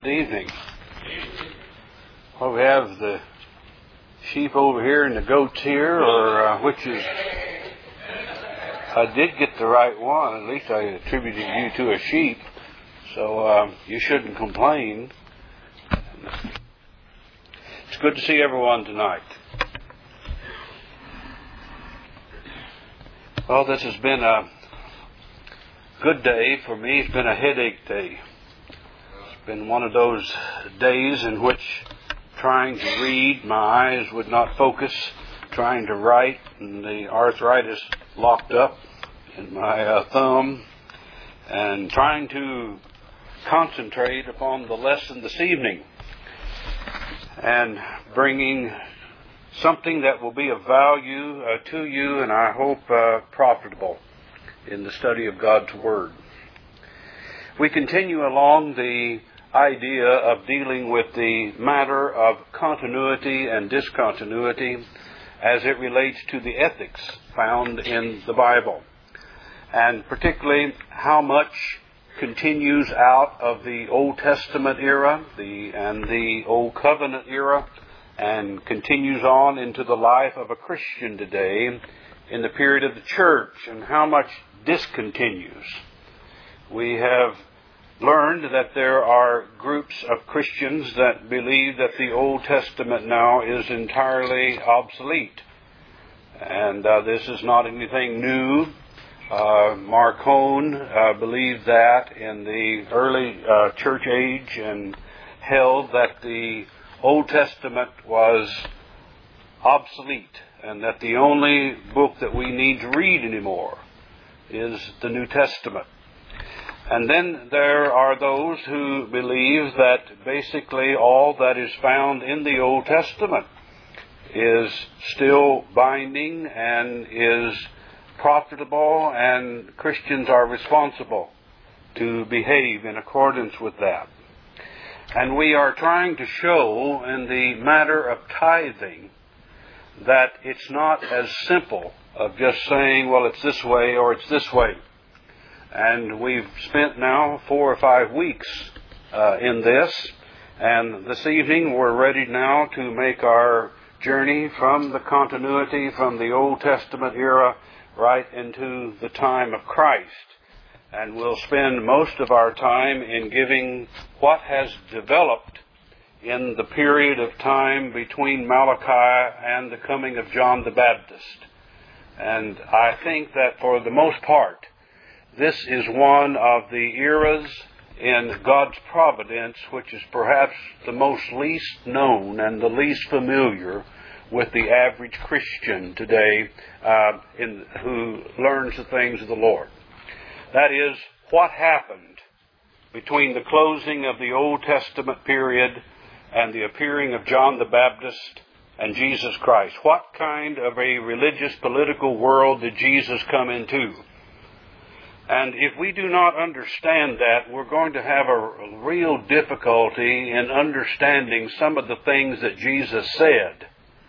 Good evening. Well, we have the sheep over here and the goats here, which is, I did get the right one. At least I attributed you to a sheep, so you shouldn't complain. It's good to see everyone tonight. Well, this has been a good day for me. It's been a headache day. Been one of those days in which trying to read, my eyes would not focus, trying to write, and the arthritis locked up in my thumb, and trying to concentrate upon the lesson this evening and bringing something that will be of value to you and I hope profitable in the study of God's Word. We continue along the idea of dealing with the matter of continuity and discontinuity as it relates to the ethics found in the Bible, and particularly how much continues out of the Old Testament era and the Old Covenant era and continues on into the life of a Christian today in the period of the church, and how much discontinues. We have learned that there are groups of Christians that believe that the Old Testament now is entirely obsolete. And this is not anything new. Marcion believed that in the early church age and held that the Old Testament was obsolete and that the only book that we need to read anymore is the New Testament. And then there are those who believe that basically all that is found in the Old Testament is still binding and is profitable, and Christians are responsible to behave in accordance with that. And we are trying to show in the matter of tithing that it's not as simple of just saying, well, it's this way or it's this way. And we've spent now 4 or 5 weeks in this. And this evening we're ready now to make our journey from the continuity from the Old Testament era right into the time of Christ. And we'll spend most of our time in giving what has developed in the period of time between Malachi and the coming of John the Baptist. And I think that for the most part, this is one of the eras in God's providence which is perhaps the most least known and the least familiar with the average Christian today who learns the things of the Lord. That is, what happened between the closing of the Old Testament period and the appearing of John the Baptist and Jesus Christ. What kind of a religious, political world did Jesus come into? And if we do not understand that, we're going to have a real difficulty in understanding some of the things that Jesus said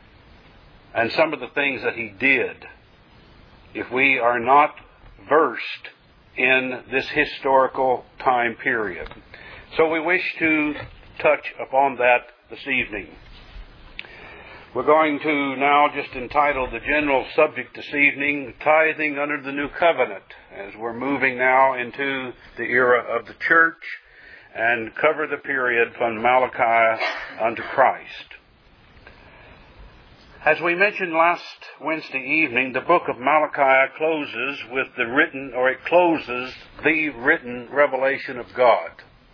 and some of the things that He did if we are not versed in this historical time period. So we wish to touch upon that this evening. We're going to now just entitle the general subject this evening, Tithing Under the New Covenant, as we're moving now into the era of the church and cover the period from Malachi unto Christ. As we mentioned last Wednesday evening, the book of Malachi closes with the written revelation of God.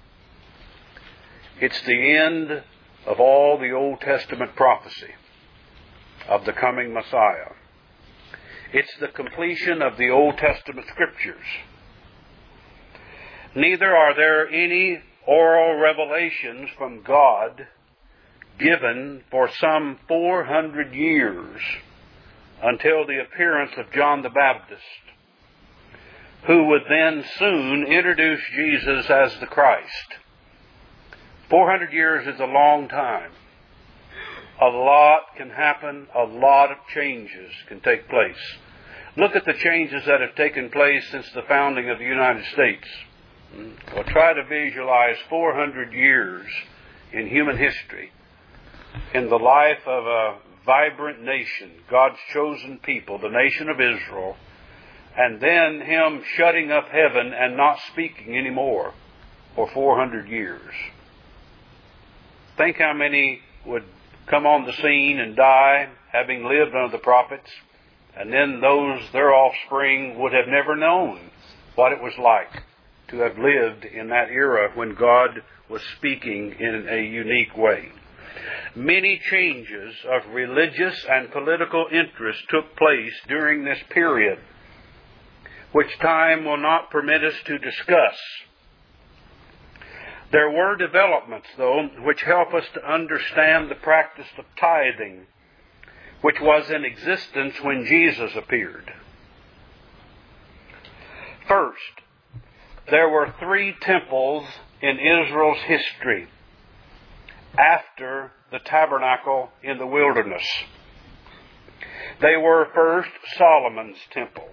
It's the end of all the Old Testament prophecy of the coming Messiah. It's the completion of the Old Testament Scriptures. Neither are there any oral revelations from God given for some 400 years until the appearance of John the Baptist, who would then soon introduce Jesus as the Christ. 400 years is a long time. A lot can happen. A lot of changes can take place. Look at the changes that have taken place since the founding of the United States. Well, try to visualize 400 years in human history in the life of a vibrant nation, God's chosen people, the nation of Israel, and then Him shutting up heaven and not speaking anymore for 400 years. Think how many would come on the scene and die, having lived under the prophets, and then their offspring, would have never known what it was like to have lived in that era when God was speaking in a unique way. Many changes of religious and political interest took place during this period, which time will not permit us to discuss. There were developments, though, which help us to understand the practice of tithing, which was in existence when Jesus appeared. First, there were 3 temples in Israel's history after the tabernacle in the wilderness. They were first Solomon's temple.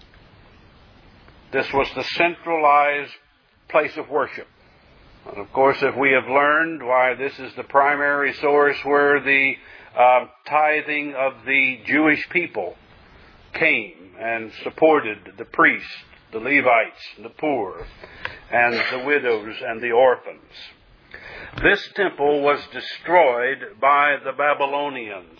This was the centralized place of worship. And of course, if we have learned why this is the primary source where the tithing of the Jewish people came and supported the priests, the Levites, the poor, and the widows and the orphans. This temple was destroyed by the Babylonians.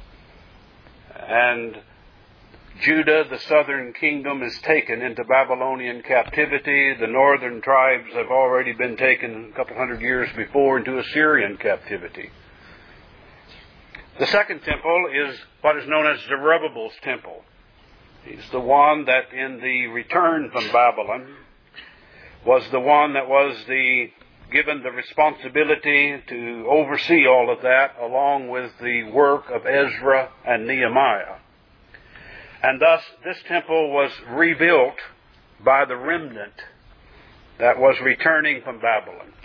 And Judah, the southern kingdom, is taken into Babylonian captivity. The northern tribes have already been taken a couple hundred years before into Assyrian captivity. The second temple is what is known as Zerubbabel's temple. He's the one that in the return from Babylon was the one that was given the responsibility to oversee all of that, along with the work of Ezra and Nehemiah. And thus, this temple was rebuilt by the remnant that was returning from Babylon.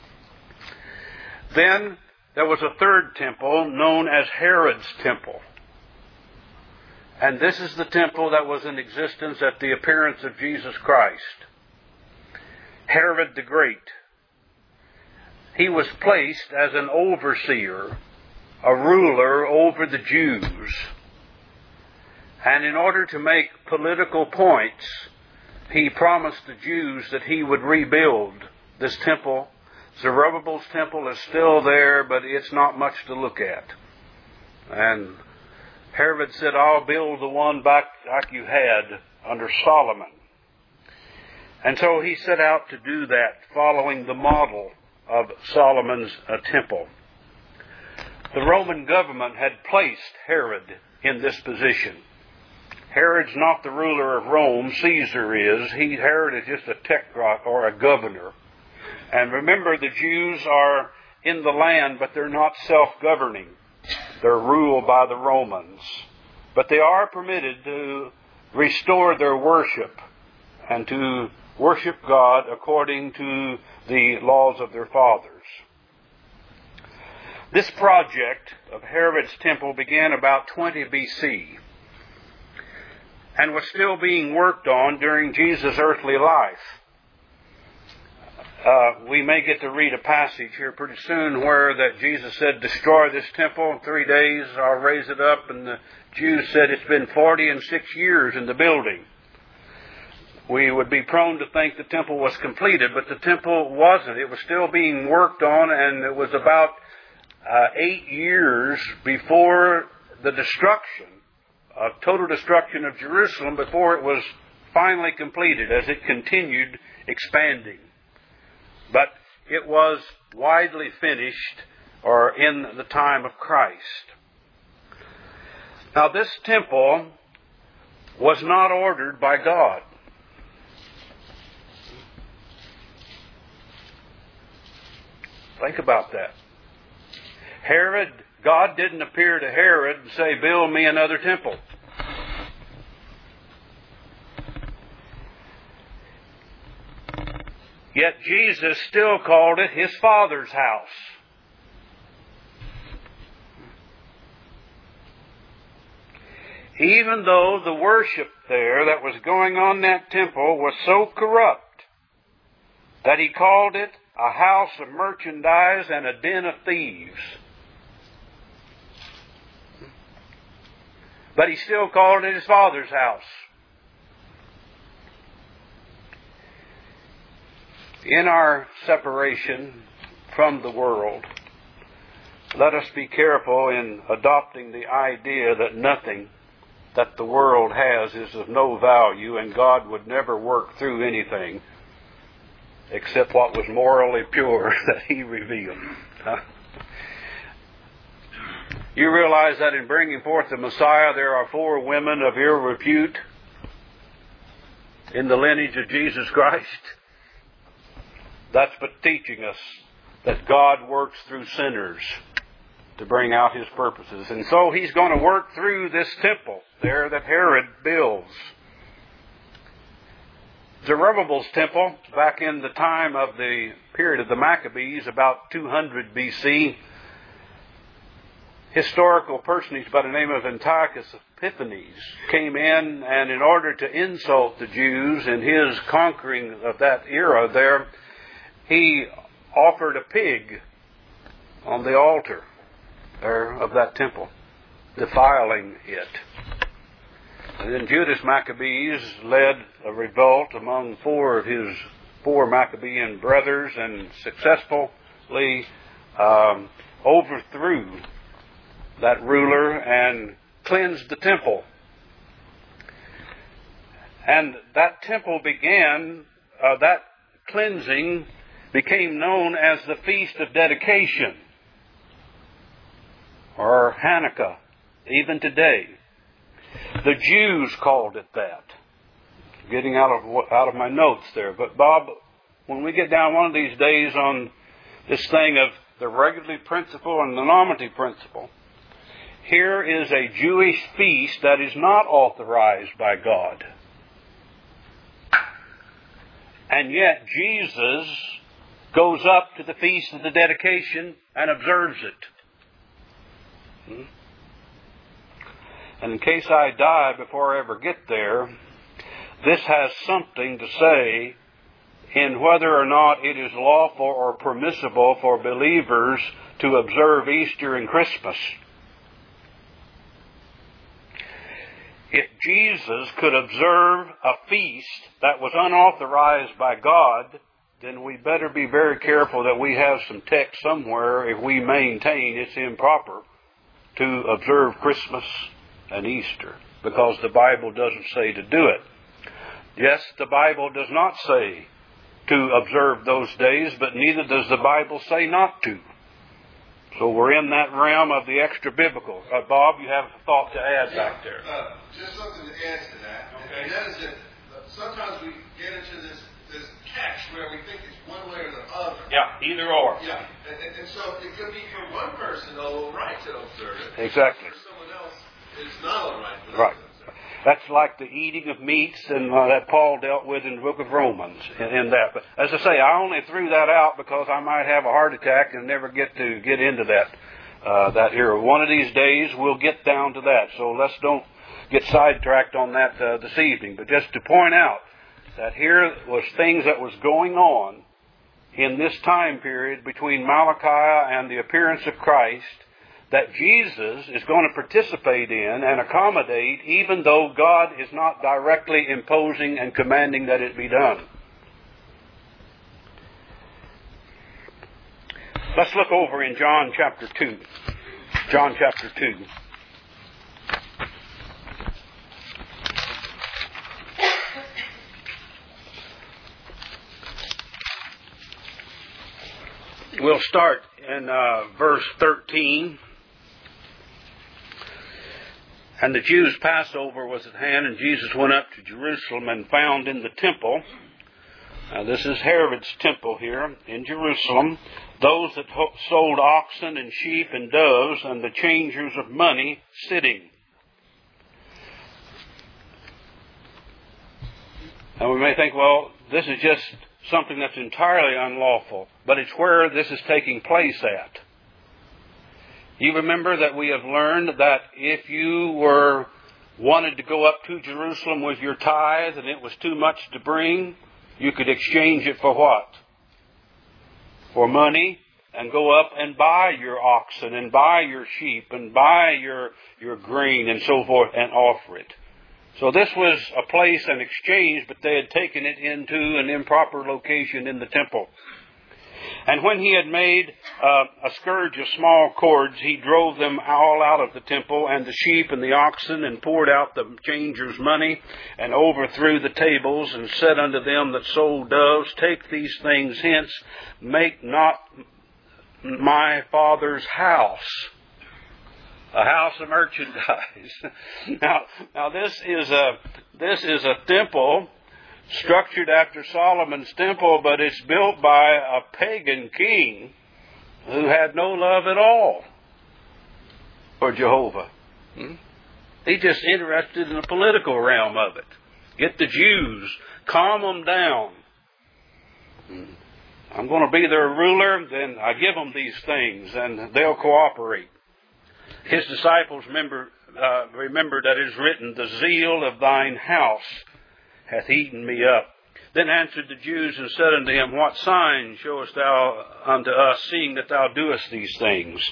Then there was a third temple known as Herod's temple. And this is the temple that was in existence at the appearance of Jesus Christ. Herod the Great. He was placed as an overseer, a ruler over the Jews. And in order to make political points, he promised the Jews that he would rebuild this temple. Zerubbabel's temple is still there, but it's not much to look at. And Herod said, I'll build the one back like you had under Solomon. And so he set out to do that, following the model of Solomon's temple. The Roman government had placed Herod in this position. Herod's not the ruler of Rome, Caesar is. Herod is just a technocrat or a governor. And remember, the Jews are in the land, but they're not self-governing. They're ruled by the Romans. But they are permitted to restore their worship and to worship God according to the laws of their fathers. This project of Herod's temple began about 20 BC and was still being worked on during Jesus' earthly life. We may get to read a passage here pretty soon where that Jesus said, destroy this temple in 3 days, I'll raise it up. And the Jews said it's been 46 years in the building. We would be prone to think the temple was completed, but the temple wasn't. It was still being worked on, and it was about 8 years before the total destruction of Jerusalem, before it was finally completed as it continued expanding. But it was widely finished, or in the time of Christ. Now, this temple was not ordered by God. Think about that. God didn't appear to Herod and say, build me another temple. Yet Jesus still called it His Father's house. Even though the worship there that was going on in that temple was so corrupt that he called it a house of merchandise and a den of thieves. But he still called it his Father's house. In our separation from the world, let us be careful in adopting the idea that nothing that the world has is of no value, and God would never work through anything except what was morally pure that He revealed. You realize that in bringing forth the Messiah, there are 4 women of ill repute in the lineage of Jesus Christ? That's but teaching us that God works through sinners to bring out His purposes. And so He's going to work through this temple there that Herod builds. Zerubbabel's temple, back in the time of the period of the Maccabees, about 200 BC, historical personage by the name of Antiochus Epiphanes came in order to insult the Jews in his conquering of that era there, he offered a pig on the altar there of that temple, defiling it. And then Judas Maccabees led a revolt among 4 of his 4 Maccabean brothers and successfully overthrew that ruler and cleansed the temple. And that temple that cleansing became known as the Feast of Dedication, or Hanukkah, even today. The Jews called it that. Getting out of my notes there. But Bob, when we get down one of these days on this thing of the regularity principle and the nominality principle, here is a Jewish feast that is not authorized by God. And yet Jesus goes up to the Feast of the Dedication and observes it. And in case I die before I ever get there, this has something to say in whether or not it is lawful or permissible for believers to observe Easter and Christmas. If Jesus could observe a feast that was unauthorized by God, then we better be very careful that we have some text somewhere if we maintain it's improper to observe Christmas and Easter, because the Bible doesn't say to do it. Yes, the Bible does not say to observe those days, but neither does the Bible say not to. So we're in that realm of the extra-biblical. Bob, you have a thought to add back there. Just something to add to that. Okay. And that is that sometimes we get into this catch where we think it's one way or the other. Yeah, either or. Yeah. And so it could be for one person all right to observe it. Exactly. For someone else, it's not all right. Right. That's like the eating of meats and that Paul dealt with in the book of Romans in that. But as I say, I only threw that out because I might have a heart attack and never get into that era. One of these days we'll get down to that. So let's don't get sidetracked on that this evening. But just to point out that here was things that was going on in this time period between Malachi and the appearance of Christ that Jesus is going to participate in and accommodate, even though God is not directly imposing and commanding that it be done. Let's look over in John chapter 2. John chapter 2. We'll start in verse 13. And the Jews' Passover was at hand, and Jesus went up to Jerusalem and found in the temple, now this is Herod's temple here in Jerusalem, those that sold oxen and sheep and doves and the changers of money sitting. And we may think, well, this is just something that's entirely unlawful, but it's where this is taking place at. You remember that we have learned that if you wanted to go up to Jerusalem with your tithe and it was too much to bring, you could exchange it for what? for money and go up and buy your oxen and buy your sheep and buy your grain and so forth and offer it. So this was a place, an exchange, but they had taken it into an improper location in the temple. And when he had made a scourge of small cords, he drove them all out of the temple, and the sheep and the oxen, and poured out the changers' money, and overthrew the tables, and said unto them that sold doves, Take these things hence, make not my Father's house a house of merchandise. Now this is a temple structured after Solomon's temple, but it's built by a pagan king who had no love at all for Jehovah. He's just interested in the political realm of it. Get the Jews, calm them down. I'm going to be their ruler, then I give them these things, and they'll cooperate. His disciples remember that it is written, The zeal of thine house hath eaten me up. Then answered the Jews and said unto him, What sign showest thou unto us, seeing that thou doest these things?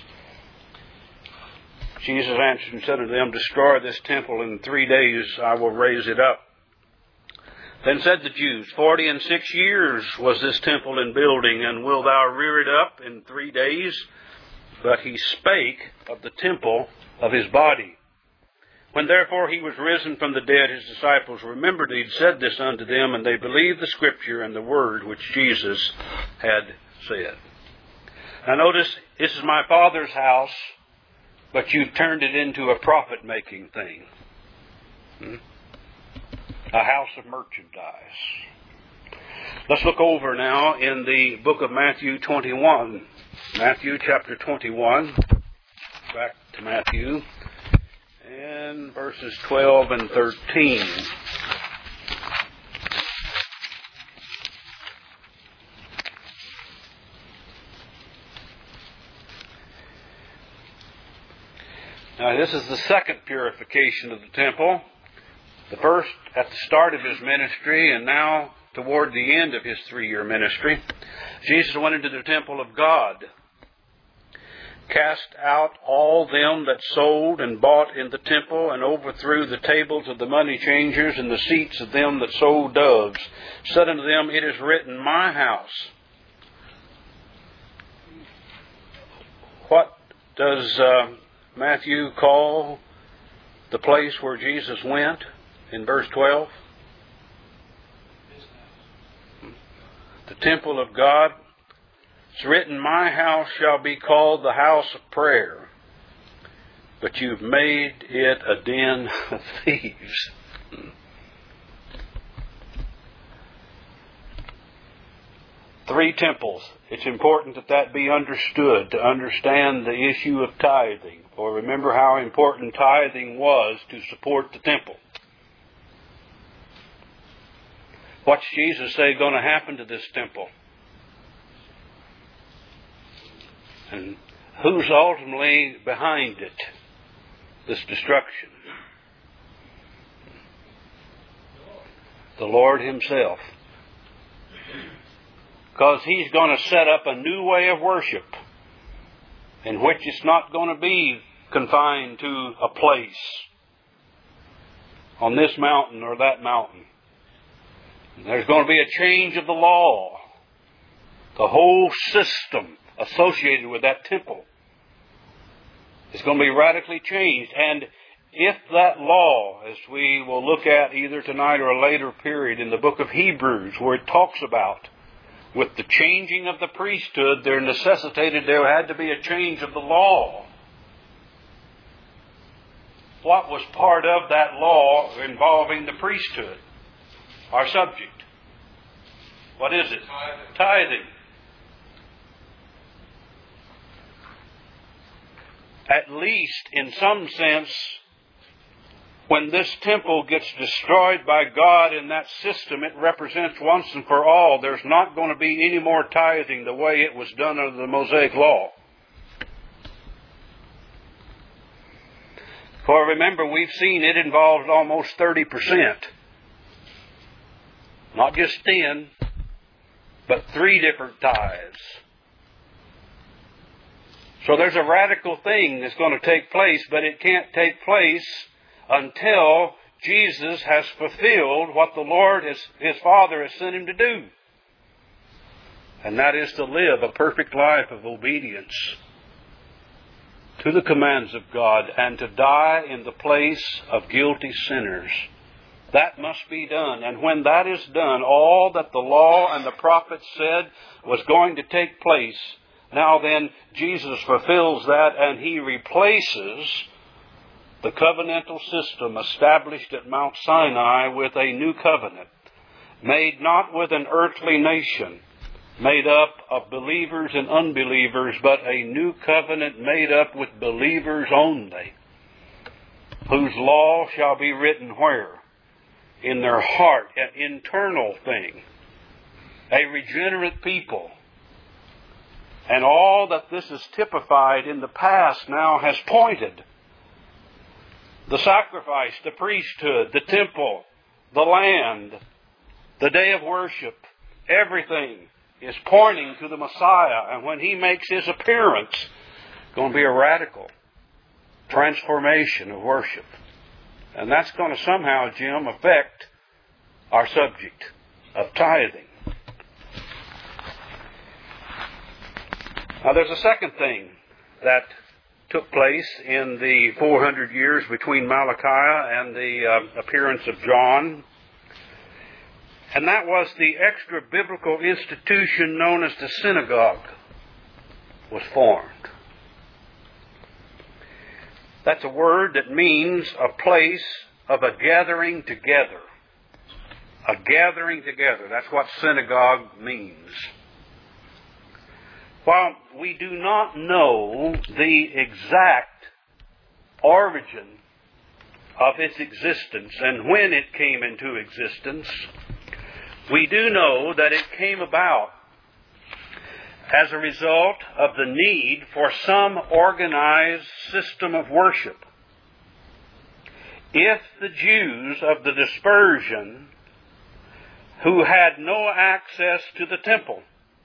Jesus answered and said unto them, Destroy this temple, and in 3 days I will raise it up. Then said the Jews, 46 years was this temple in building, and wilt thou rear it up in 3 days? But he spake of the temple of his body. When therefore he was risen from the dead, his disciples remembered he had said this unto them, and they believed the Scripture and the word which Jesus had said. Now notice, this is my Father's house, but you've turned it into a profit-making thing. A house of merchandise. Let's look over now in the book of Matthew 21. Matthew chapter 21. Back to Matthew. And verses 12 and 13. Now this is the second purification of the temple. The first at the start of his ministry, and now toward the end of his 3-year ministry. Jesus went into the temple of God, cast out all them that sold and bought in the temple, and overthrew the tables of the money changers and the seats of them that sold doves. Said unto them, It is written, My house. What does Matthew call the place where Jesus went in verse 12? The temple of God. It's written, My house shall be called the house of prayer, but you've made it a den of thieves. Three temples. It's important that be understood, to understand the issue of tithing. For remember how important tithing was to support the temple. What's Jesus say going to happen to this temple? And who's ultimately behind it? This destruction. The Lord Himself. Because He's going to set up a new way of worship, in which it's not going to be confined to a place on this mountain or that mountain. There's going to be a change of the law. The whole system associated with that temple is going to be radically changed. And if that law, as we will look at either tonight or a later period in the book of Hebrews, where it talks about with the changing of the priesthood, there had to be a change of the law. What was part of that law involving the priesthood? Our subject. What is it? Tithing. At least, in some sense, when this temple gets destroyed by God in that system, it represents once and for all, there's not going to be any more tithing the way it was done under the Mosaic Law. For remember, we've seen it involved almost 30%. Not just 10, but 3 different tithes. So there's a radical thing that's going to take place, but it can't take place until Jesus has fulfilled what the Lord, His Father, has sent Him to do. And that is to live a perfect life of obedience to the commands of God and to die in the place of guilty sinners. That must be done. And when that is done, all that the law and the prophets said was going to take place, now then Jesus fulfills that and He replaces the covenantal system established at Mount Sinai with a new covenant, made not with an earthly nation, made up of believers and unbelievers, but a new covenant made up with believers only, whose law shall be written where? In their heart, an internal thing, a regenerate people. And all that this is typified in the past now has pointed. The sacrifice, the priesthood, the temple, the land, the day of worship, everything is pointing to the Messiah. And when He makes His appearance, it's going to be a radical transformation of worship. And that's going to somehow, Jim, affect our subject of tithing. Now there's a second thing that took place in the 400 years between Malachi and the appearance of John. And that was the extra-biblical institution known as the synagogue was formed. That's a word that means a place of a gathering together. A gathering together. That's what synagogue means. While we do not know the exact origin of its existence and when it came into existence, we do know that it came about as a result of the need for some organized system of worship. If the Jews of the dispersion who had no access to the temple,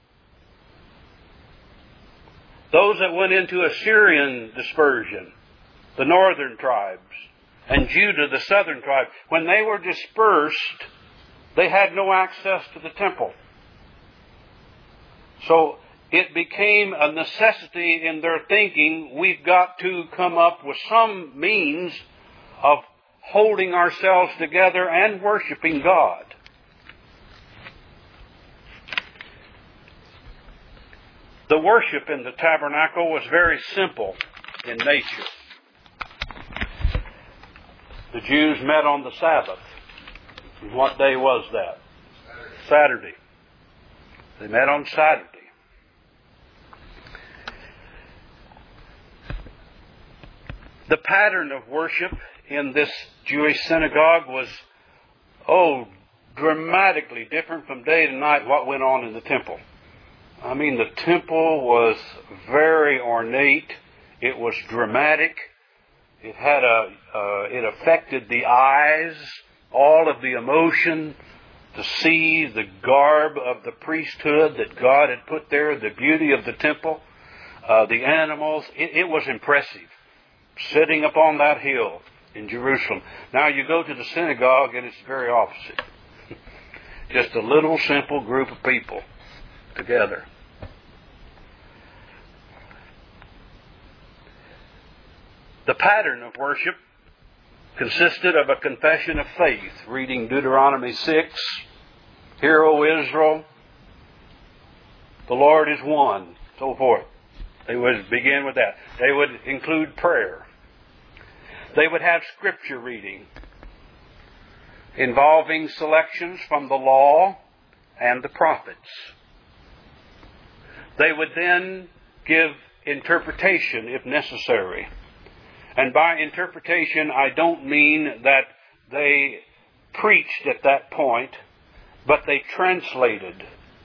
those that went into Assyrian dispersion, the northern tribes, and Judah, the southern tribe, when they were dispersed, they had no access to the temple. So it became a necessity in their thinking, we've got to come up with some means of holding ourselves together and worshiping God. The worship in the tabernacle was very simple in nature. The Jews met on the Sabbath. And what day was that? Saturday. They met on Saturday. The pattern of worship in this Jewish synagogue was, dramatically different from day to night what went on in the temple. I mean, the temple was very ornate. It was dramatic. It had it affected the eyes, all of the emotion, to see the garb of the priesthood that God had put there, the beauty of the temple, the animals. It was impressive, sitting upon that hill in Jerusalem. Now you go to the synagogue and it's very opposite. Just a little simple group of people together. The pattern of worship consisted of a confession of faith, reading Deuteronomy 6, Hear, O Israel, the Lord is one, so forth. They would begin with that. They would include prayer. They would have scripture reading involving selections from the law and the prophets. They would then give interpretation if necessary. And by interpretation, I don't mean that they preached at that point, but they translated.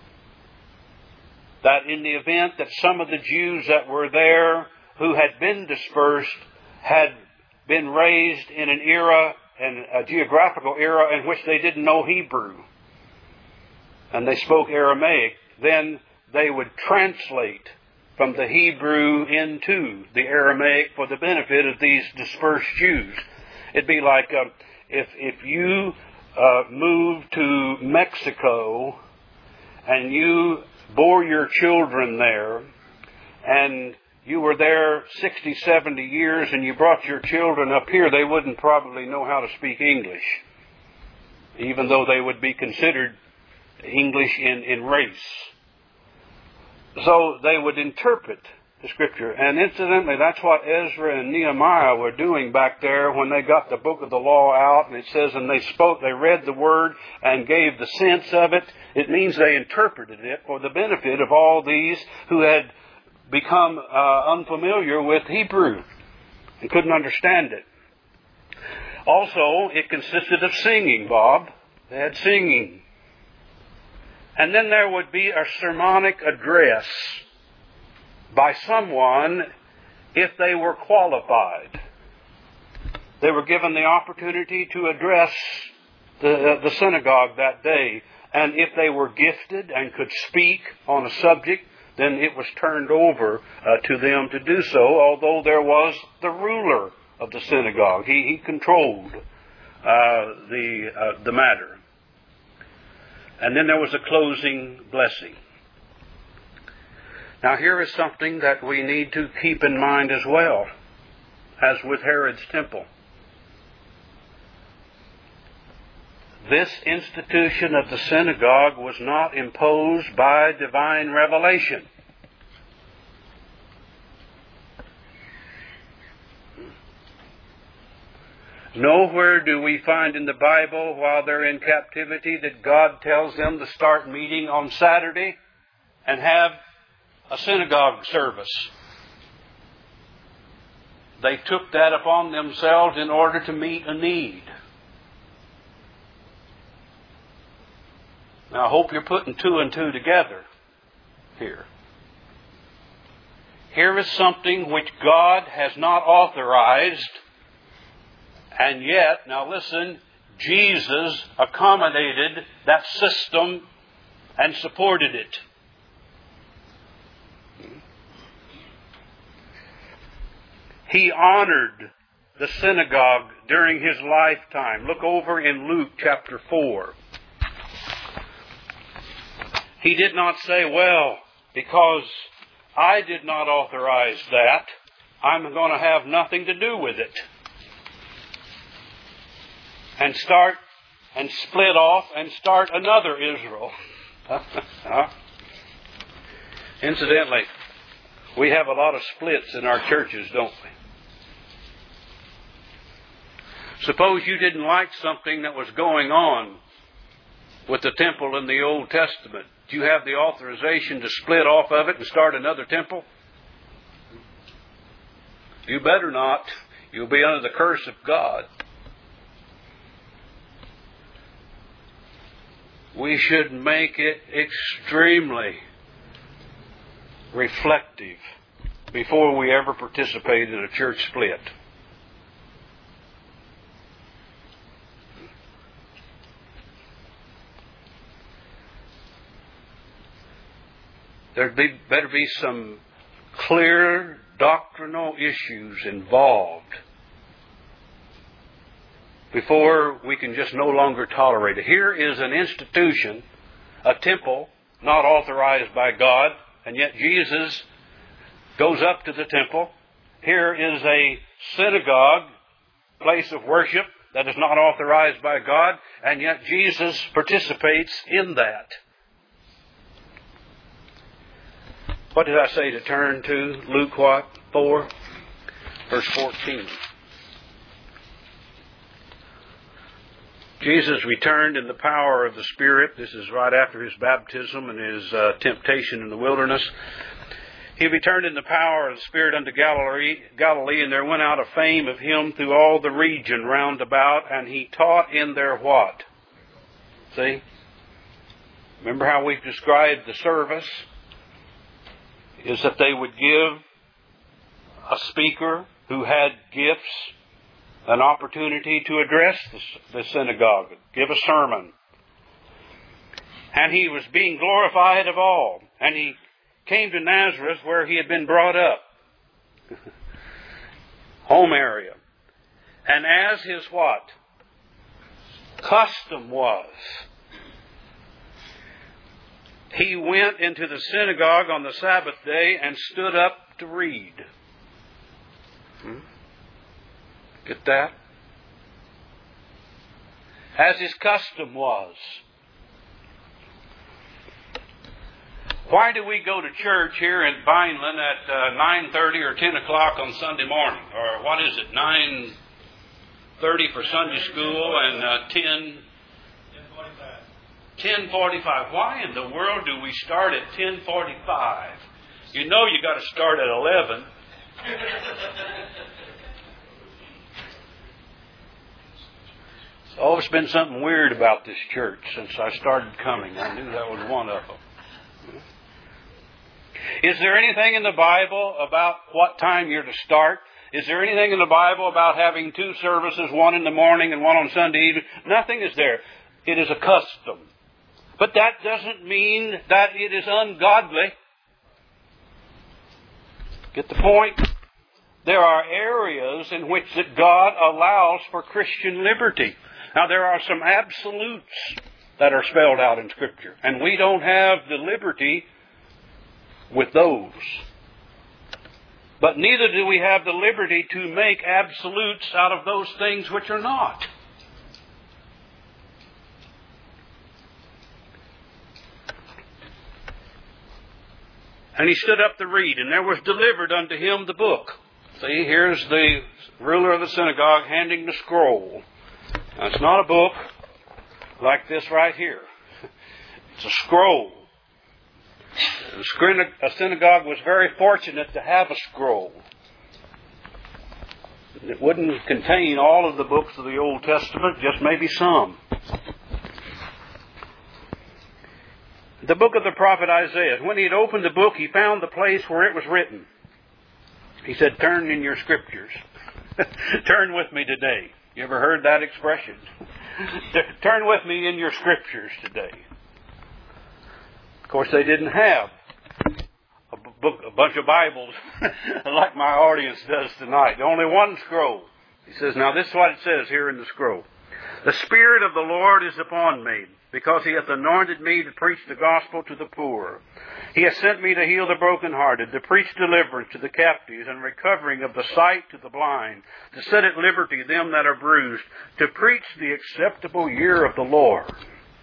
That in the event that some of the Jews that were there who had been dispersed had been raised in an era, and a geographical era in which they didn't know Hebrew, and they spoke Aramaic, then they would translate from the Hebrew into the Aramaic for the benefit of these dispersed Jews. It'd be like if you moved to Mexico and you bore your children there, and you were there 60, 70 years, and you brought your children up here, they wouldn't probably know how to speak English, even though they would be considered English in race. So they would interpret the Scripture. And incidentally, that's what Ezra and Nehemiah were doing back there when they got the book of the law out. And it says, and they read the Word and gave the sense of it. It means they interpreted it for the benefit of all these who had become unfamiliar with Hebrew and couldn't understand it. Also, it consisted of singing, Bob. They had singing. And then there would be a sermonic address by someone if they were qualified. They were given the opportunity to address the synagogue that day. And if they were gifted and could speak on a subject, then it was turned over to them to do so, although there was the ruler of the synagogue. He controlled the matter. And then there was a closing blessing. Now here is something that we need to keep in mind as well, as with Herod's temple. This institution of the synagogue was not imposed by divine revelation. Nowhere do we find in the Bible, while they're in captivity, that God tells them to start meeting on Saturday and have a synagogue service. They took that upon themselves in order to meet a need. Now, I hope you're putting two and two together here. Here is something which God has not authorized, and yet, now listen, Jesus accommodated that system and supported it. He honored the synagogue during His lifetime. Look over in Luke chapter 4. He did not say, well, because I did not authorize that, I'm going to have nothing to do with it. And split off and start another Israel. Incidentally, we have a lot of splits in our churches, don't we? Suppose you didn't like something that was going on with the temple in the Old Testament. Do you have the authorization to split off of it and start another temple? You better not. You'll be under the curse of God. We should make it extremely reflective before we ever participate in a church split. Better be some clear doctrinal issues involved before we can just no longer tolerate it. Here is an institution, a temple, not authorized by God, and yet Jesus goes up to the temple. Here is a synagogue, place of worship, that is not authorized by God, and yet Jesus participates in that. What did I say to turn to? Luke what? 4? Verse 14. Jesus returned in the power of the Spirit. This is right after His baptism and His temptation in the wilderness. He returned in the power of the Spirit unto Galilee, and there went out a fame of Him through all the region round about, and He taught in their what? See? Remember how we've described the service? Is that they would give a speaker who had gifts an opportunity to address the synagogue, give a sermon. And He was being glorified of all. And came to Nazareth where he had been brought up. Home area. And as his what? Custom was, he went into the synagogue on the Sabbath day and stood up to read. Get that? As his custom was. Why do we go to church here in Vineland at 9:30 or 10 o'clock on Sunday morning? Or what is it, 9:30 for Sunday school and 10:45. Why in the world do we start at 10:45? You know you got to start at 11. It's always been something weird about this church since I started coming. I knew that was one of them. Is there anything in the Bible about what time you're to start? Is there anything in the Bible about having two services, one in the morning and one on Sunday evening? Nothing is there. It is a custom. But that doesn't mean that it is ungodly. Get the point? There are areas in which that God allows for Christian liberty. Now there are some absolutes that are spelled out in Scripture, and we don't have the liberty with those. But neither do we have the liberty to make absolutes out of those things which are not. And he stood up to read, and there was delivered unto him the book. See, here's the ruler of the synagogue handing the scroll. Now, it's not a book like this right here. It's a scroll. The synagogue was very fortunate to have a scroll. It wouldn't contain all of the books of the Old Testament, just maybe some. The book of the prophet Isaiah. When he had opened the book, he found the place where it was written. He said, turn in your scriptures. Turn with me today. You ever heard that expression? Turn with me in your scriptures today. Of course, they didn't have a bunch of Bibles like my audience does tonight. Only one scroll. He says, now this is what it says here in the scroll. The Spirit of the Lord is upon me, because He hath anointed me to preach the gospel to the poor. He hath sent me to heal the brokenhearted, to preach deliverance to the captives, and recovering of the sight to the blind, to set at liberty them that are bruised, to preach the acceptable year of the Lord.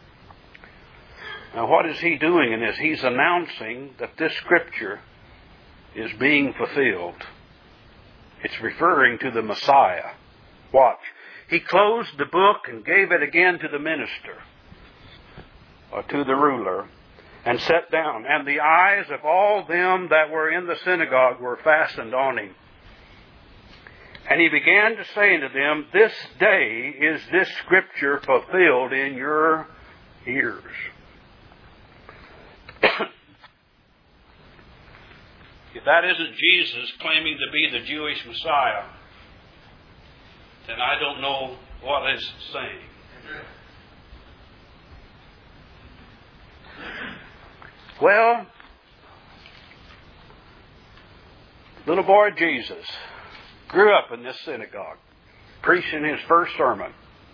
Now what is he doing in this? He's announcing that this Scripture is being fulfilled. It's referring to the Messiah. Watch. He closed the book and gave it again to the minister, or to the ruler, and sat down. And the eyes of all them that were in the synagogue were fastened on him. And he began to say unto them, this day is this Scripture fulfilled in your ears. If that isn't Jesus claiming to be the Jewish Messiah, then I don't know what is saying. Well, little boy Jesus grew up in this synagogue, preaching his first sermon.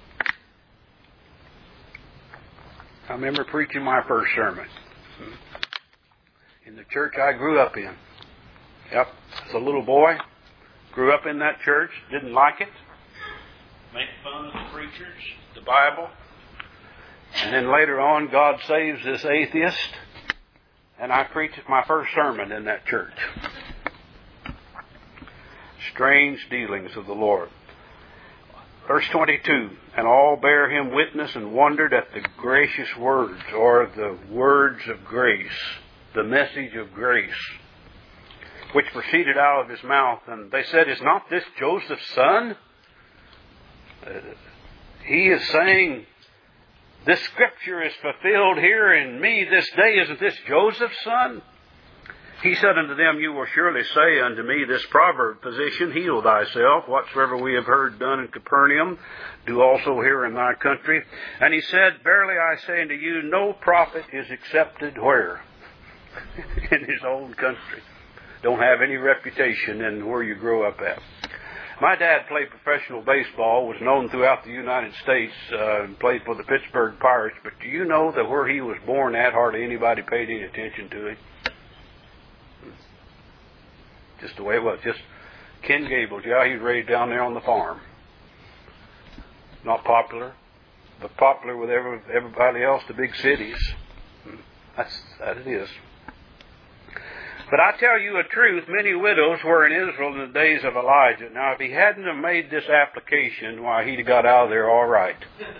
I remember preaching my first sermon in the church I grew up in. Yep, as a little boy, grew up in that church, didn't like it, made fun of the preachers, the Bible. And then later on, God saves this atheist, and I preached my first sermon in that church. Strange dealings of the Lord. Verse 22, and all bare him witness and wondered at the gracious words, or the words of grace, the message of grace, which proceeded out of his mouth. And they said, is not this Joseph's son? He is saying, this Scripture is fulfilled here in me this day. Isn't this Joseph's son? He said unto them, you will surely say unto me this proverb, physician, heal thyself. Whatsoever we have heard done in Capernaum, do also here in thy country. And he said, verily I say unto you, no prophet is accepted where? in his own country. Don't have any reputation in where you grow up at. My dad played professional baseball, was known throughout the United States, and played for the Pittsburgh Pirates. But do you know that where he was born at, hardly anybody paid any attention to him? Just the way it was. Just Ken Gables. Yeah, he was raised down there on the farm. Not popular, but popular with everybody else, the big cities. That it is. But I tell you a truth, many widows were in Israel in the days of Elijah. Now, if he hadn't have made this application, why, he'd have got out of there all right.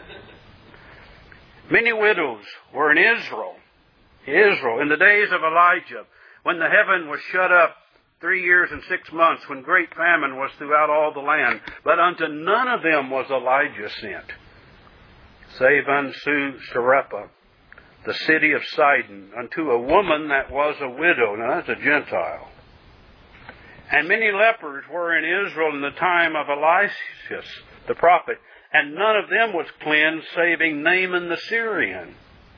Many widows were in Israel, in the days of Elijah, when the heaven was shut up 3 years and 6 months, when great famine was throughout all the land. But unto none of them was Elijah sent, save unto Sarepta, the city of Sidon, unto a woman that was a widow. Now that's a Gentile. And many lepers were in Israel in the time of Elisha the prophet, and none of them was cleansed, saving Naaman the Syrian.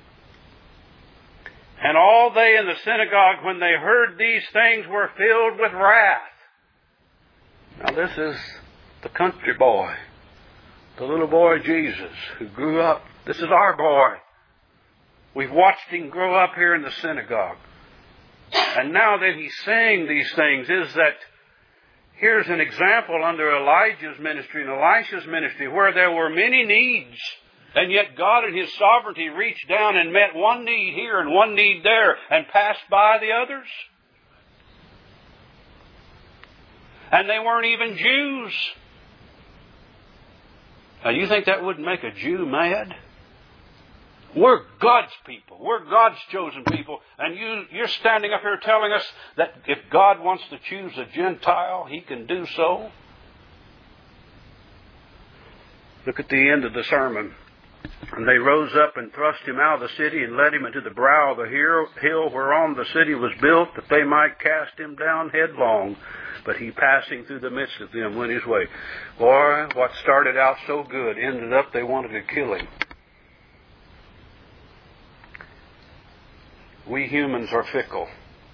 And all they in the synagogue, when they heard these things, were filled with wrath. Now this is the country boy, the little boy Jesus, who grew up. This is our boy. We've watched him grow up here in the synagogue. And now that he's saying these things, is that here's an example under Elijah's ministry and Elisha's ministry where there were many needs, and yet God in His sovereignty reached down and met one need here and one need there and passed by the others. And they weren't even Jews. Now, you think that wouldn't make a Jew mad? We're God's people. We're God's chosen people. And you're standing up here telling us that if God wants to choose a Gentile, He can do so. Look at the end of the sermon. And they rose up and thrust him out of the city and led him into the brow of the hill whereon the city was built, that they might cast him down headlong. But he, passing through the midst of them, went his way. Boy, what started out so good ended up they wanted to kill him. We humans are fickle.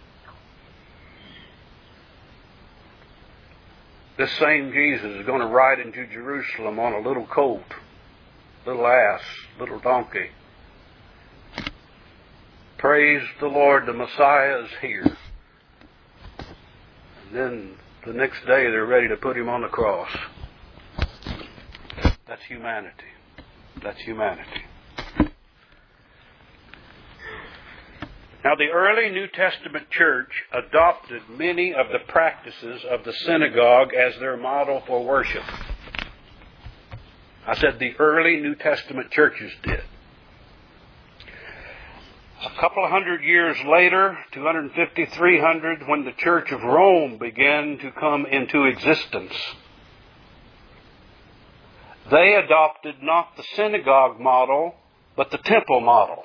This same Jesus is going to ride into Jerusalem on a little colt, little ass, little donkey. Praise the Lord, the Messiah is here. And then the next day they're ready to put Him on the cross. That's humanity. That's humanity. Now, the early New Testament church adopted many of the practices of the synagogue as their model for worship. I said the early New Testament churches did. A couple of hundred years later, 250, 300, when the Church of Rome began to come into existence, they adopted not the synagogue model, but the temple model.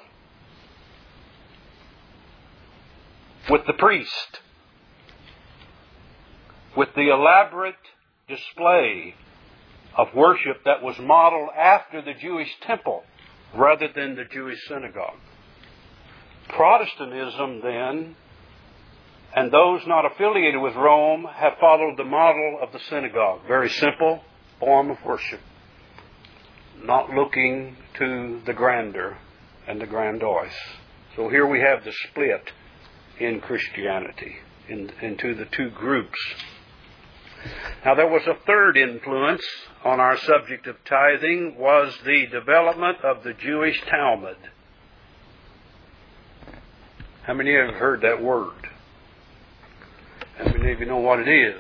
With the priest, with the elaborate display of worship that was modeled after the Jewish temple rather than the Jewish synagogue. Protestantism then, and those not affiliated with Rome, have followed the model of the synagogue. Very simple form of worship, not looking to the grandeur and the grandiose. So here we have the split in Christianity into the two groups. Now, there was a third influence on our subject of tithing, was the development of the Jewish Talmud. How many of you have heard that word? How many of you know what it is?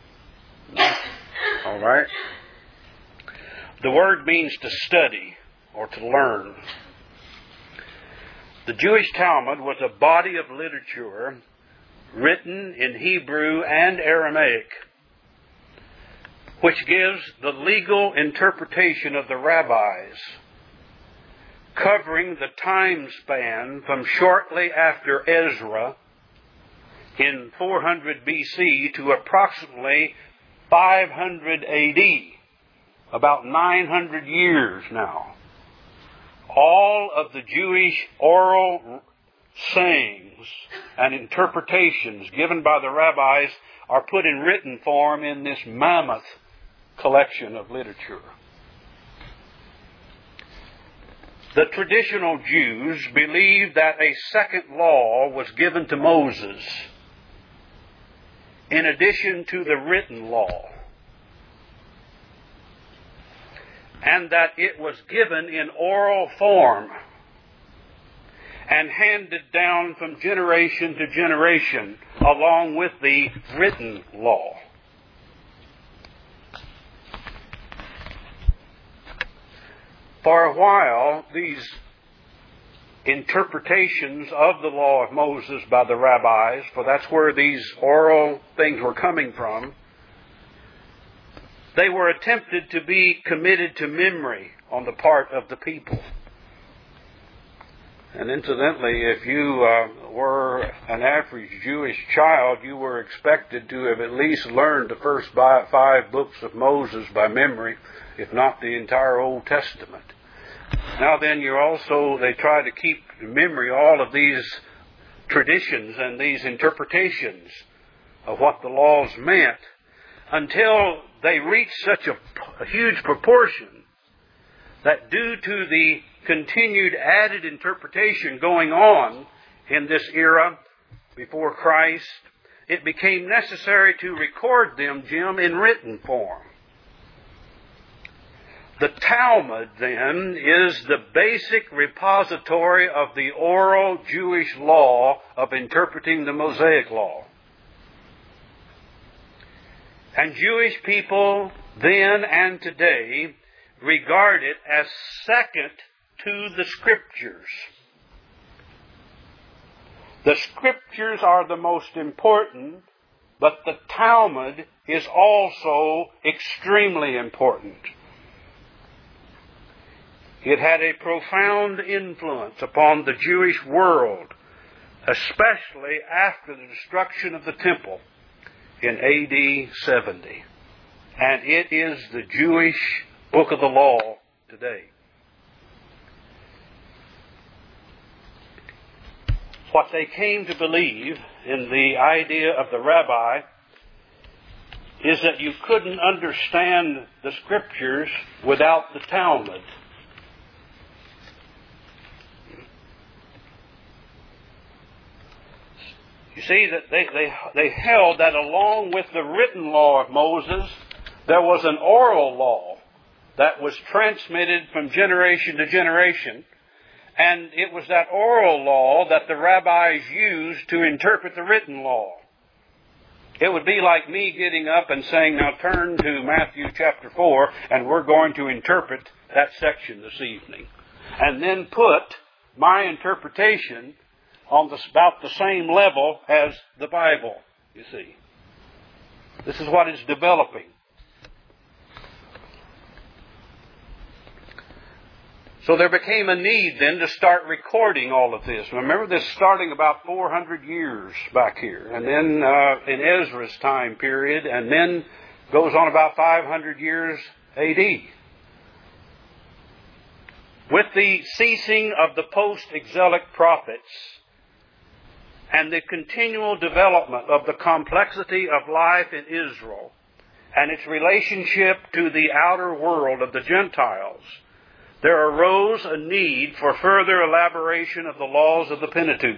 All right. The word means to study or to learn. The Jewish Talmud was a body of literature written in Hebrew and Aramaic, which gives the legal interpretation of the rabbis, covering the time span from shortly after Ezra in 400 BC to approximately 500 AD, about 900 years now. All of the Jewish oral sayings and interpretations given by the rabbis are put in written form in this mammoth collection of literature. The traditional Jews believed that a second law was given to Moses in addition to the written law, and that it was given in oral form and handed down from generation to generation along with the written law. For a while, these interpretations of the law of Moses by the rabbis, for that's where these oral things were coming from, they were attempted to be committed to memory on the part of the people. And incidentally, if you were an average Jewish child, you were expected to have at least learned the first 5 books of Moses by memory, if not the entire Old Testament. Now then, they try to keep in memory all of these traditions and these interpretations of what the laws meant until they reach such a huge proportion that due to the continued added interpretation going on in this era before Christ, it became necessary to record them, Jim, in written form. The Talmud, then, is the basic repository of the oral Jewish law of interpreting the Mosaic Law. And Jewish people then and today regard it as second to the Scriptures. The Scriptures are the most important, but the Talmud is also extremely important. It had a profound influence upon the Jewish world, especially after the destruction of the temple in AD 70. And it is the Jewish book of the law today. What they came to believe in the idea of the rabbi is that you couldn't understand the Scriptures without the Talmud. You see, that they held that along with the written law of Moses, there was an oral law that was transmitted from generation to generation. And it was that oral law that the rabbis used to interpret the written law. It would be like me getting up and saying, now turn to Matthew chapter 4, and we're going to interpret that section this evening. And then put my interpretation on about the same level as the Bible, you see. This is what is developing. So there became a need then to start recording all of this. Remember this starting about 400 years back here, and then in Ezra's time period, and then goes on about 500 years AD. With the ceasing of the post-exilic prophets and the continual development of the complexity of life in Israel and its relationship to the outer world of the Gentiles, there arose a need for further elaboration of the laws of the Pentateuch.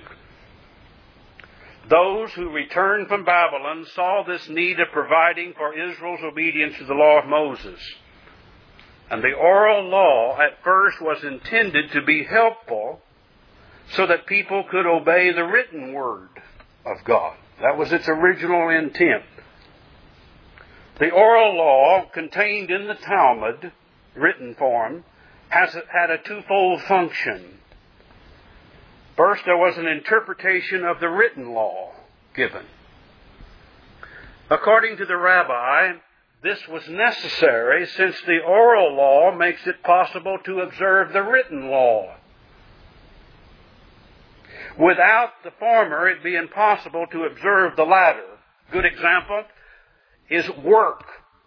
Those who returned from Babylon saw this need of providing for Israel's obedience to the law of Moses. And the oral law at first was intended to be helpful so that people could obey the written word of God. That was its original intent. The oral law contained in the Talmud, written form, had a twofold function. First, there was an interpretation of the written law given. According to the rabbi, this was necessary since the oral law makes it possible to observe the written law. Without the former, it'd be impossible to observe the latter. Good example is work,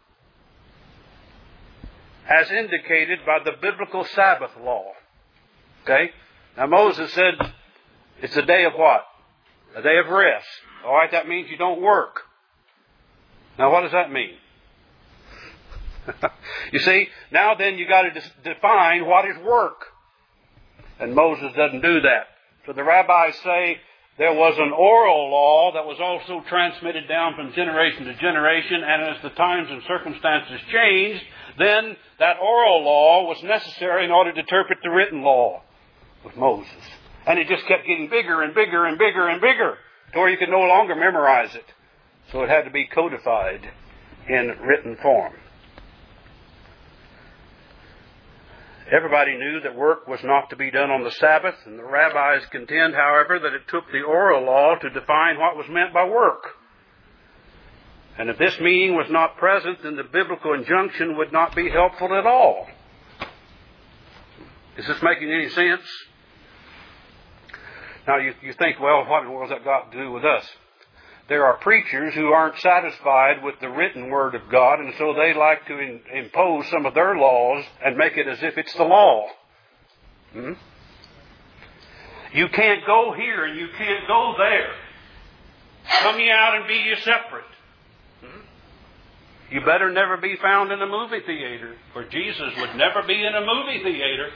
as indicated by the biblical Sabbath law. Okay? Now Moses said, It's a day of what? A day of rest. All right, that means you don't work. Now, what does that mean? You see, now then you got to define what is work. And Moses doesn't do that. So the rabbis say there was an oral law that was also transmitted down from generation to generation, and as the times and circumstances changed, then that oral law was necessary in order to interpret the written law of Moses. And it just kept getting bigger and bigger and bigger and bigger, to where you could no longer memorize it. So it had to be codified in written form. Everybody knew that work was not to be done on the Sabbath, and the rabbis contend, however, that it took the oral law to define what was meant by work. And if this meaning was not present, then the biblical injunction would not be helpful at all. Is this making any sense? Now you think, well, what in the world has that got to do with us? There are preachers who aren't satisfied with the written Word of God, and so they like to impose some of their laws and make it as if it's the law. You can't go here and you can't go there. Come ye out and be ye separate. You better never be found in a movie theater, for Jesus would never be in a movie theater.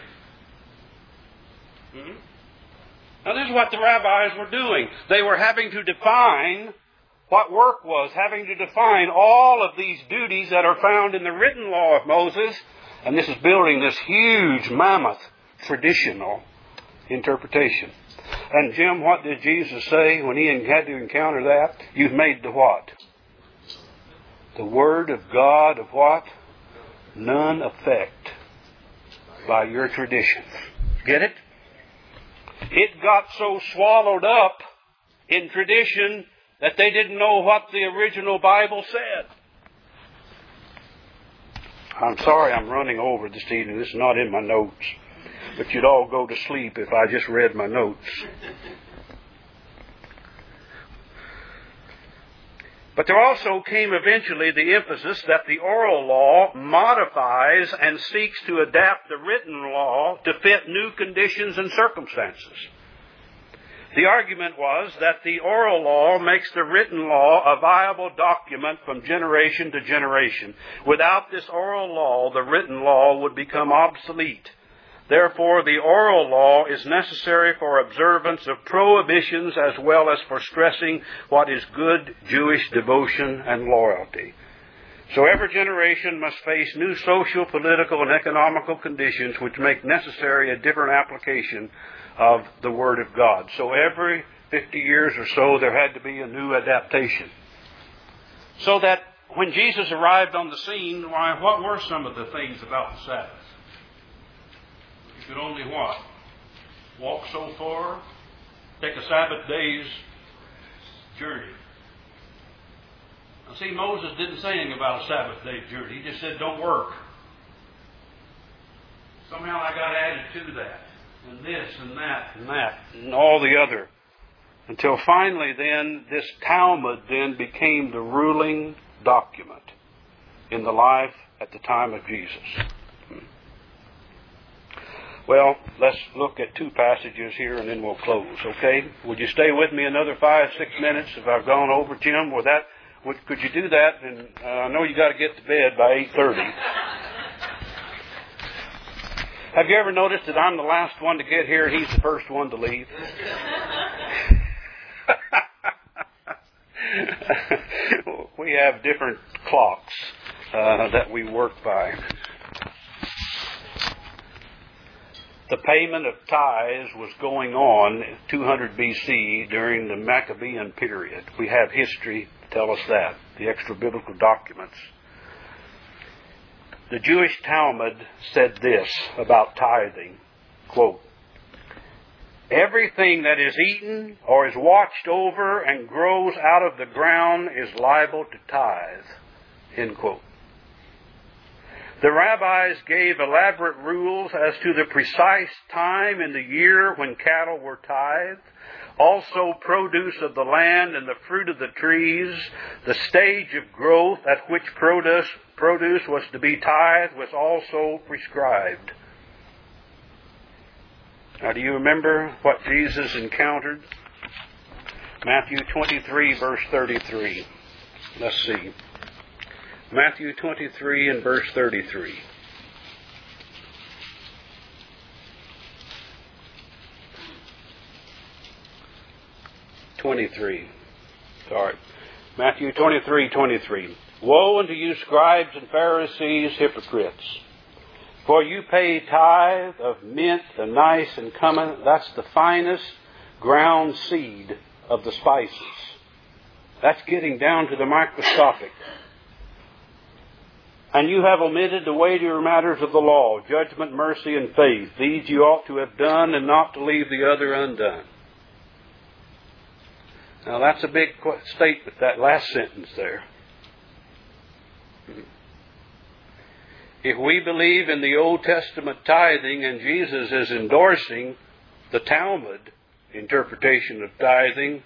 Now this is what the rabbis were doing. They were having to define what work was, having to define all of these duties that are found in the written law of Moses, and this is building this huge, mammoth, traditional interpretation. And Jim, what did Jesus say when he had to encounter that? You've made the what? The Word of God of what? None effect by your traditions. Get it? It got so swallowed up in tradition that they didn't know what the original Bible said. I'm sorry I'm running over this evening. This is not in my notes. But you'd all go to sleep if I just read my notes. But there also came eventually the emphasis that the oral law modifies and seeks to adapt the written law to fit new conditions and circumstances. The argument was that the oral law makes the written law a viable document from generation to generation. Without this oral law, the written law would become obsolete. Therefore, the oral law is necessary for observance of prohibitions as well as for stressing what is good Jewish devotion and loyalty. So every generation must face new social, political, and economical conditions which make necessary a different application of the Word of God. So every 50 years or so there had to be a new adaptation. So that when Jesus arrived on the scene, why, what were some of the things about the Sabbath? You could only what? Walk so far, take a Sabbath day's journey. Now see, Moses didn't say anything about a Sabbath day's journey. He just said, don't work. Somehow I got added to that. And this and that and that and all the other. Until finally then, this Talmud then became the ruling document in the life at the time of Jesus. Well, let's look at two passages here and then we'll close, okay? Would you stay with me another 5-6 minutes if I've gone over, Jim? Could you do that? And I know you got to get to bed by 8:30. Have you ever noticed that I'm the last one to get here? He's the first one to leave. We have different clocks that we work by. The payment of tithes was going on 200 BC during the Maccabean period. We have history to tell us that, the extra biblical documents. The Jewish Talmud said this about tithing, quote, everything that is eaten or is watched over and grows out of the ground is liable to tithe, end quote. The rabbis gave elaborate rules as to the precise time in the year when cattle were tithed, also produce of the land and the fruit of the trees, the stage of growth at which produce was to be tithed was also prescribed. Now, do you remember what Jesus encountered? Matthew 23, verse 33. Let's see. Matthew 23 and verse 33. Matthew 23:23. Woe unto you, scribes and Pharisees, hypocrites! For you pay tithe of mint and anise and cumin. That's the finest ground seed of the spices. That's getting down to the microscopic. And you have omitted the weightier matters of the law, judgment, mercy, and faith. These you ought to have done, and not to leave the other undone. Now that's a big statement, that last sentence there. If we believe in the Old Testament tithing, and Jesus is endorsing the Talmud interpretation of tithing,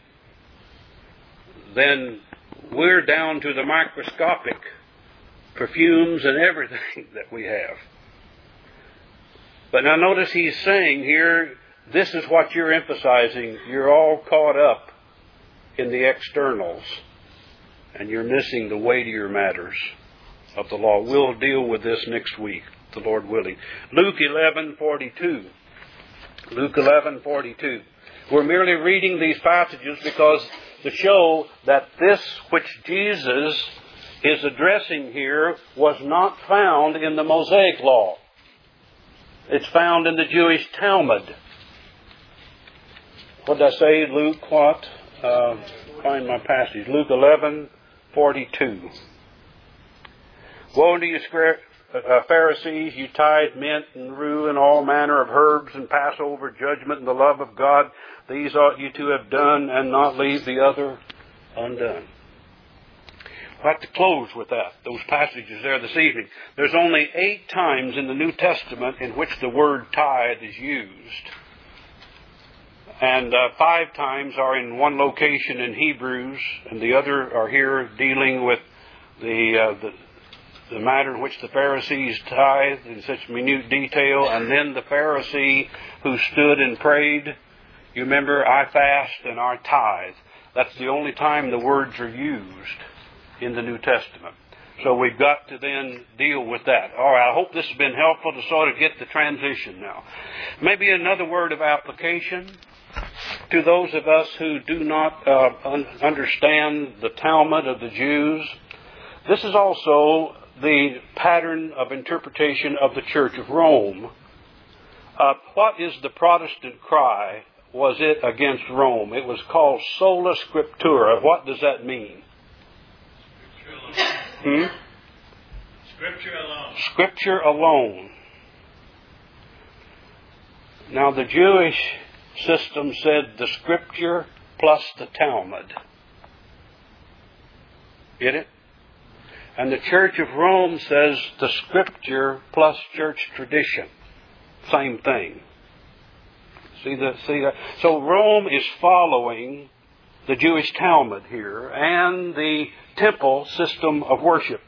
then we're down to the microscopic perfumes and everything that we have. But now notice he's saying here, this is what you're emphasizing. You're all caught up in the externals, and you're missing the weightier matters of the law. We'll deal with this next week, the Lord willing. Luke 11:42. Luke 11:42. We're merely reading these passages because to show that this which Jesus is addressing here was not found in the Mosaic Law. It's found in the Jewish Talmud. What did I say? Luke what? Find my passage. Luke 11:42. Woe unto you, Pharisees, you tithe mint and rue and all manner of herbs, and Passover, judgment, and the love of God. These ought you to have done, and not leave the other undone. I'll have to close with that, those passages there this evening. There's only 8 times in the New Testament in which the word tithe is used. And 5 times are in one location in Hebrews, and the other are here dealing with the matter in which the Pharisees tithed in such minute detail, and then the Pharisee who stood and prayed. You remember, I fast and I tithe. That's the only time the words are used in the New Testament. So we've got to then deal with that. All right, I hope this has been helpful to sort of get the transition now. Maybe another word of application to those of us who do not understand the Talmud of the Jews. This is also the pattern of interpretation of the Church of Rome. What is the Protestant cry? Was it against Rome? It was called sola scriptura. What does that mean? Scripture alone. Scripture alone. Now the Jewish system said the Scripture plus the Talmud. Get it? And the Church of Rome says the Scripture plus church tradition. Same thing. See that? So Rome is following the Jewish Talmud here and the temple system of worship.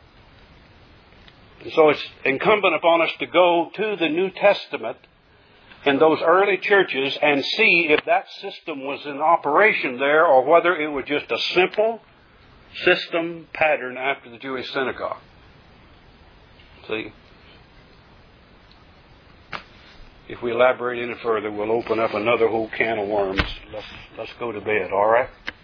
So it's incumbent upon us to go to the New Testament in those early churches and see if that system was in operation there, or whether it was just a simple system pattern after the Jewish synagogue. See? If we elaborate any further, we'll open up another whole can of worms. Let's go to bed, all right?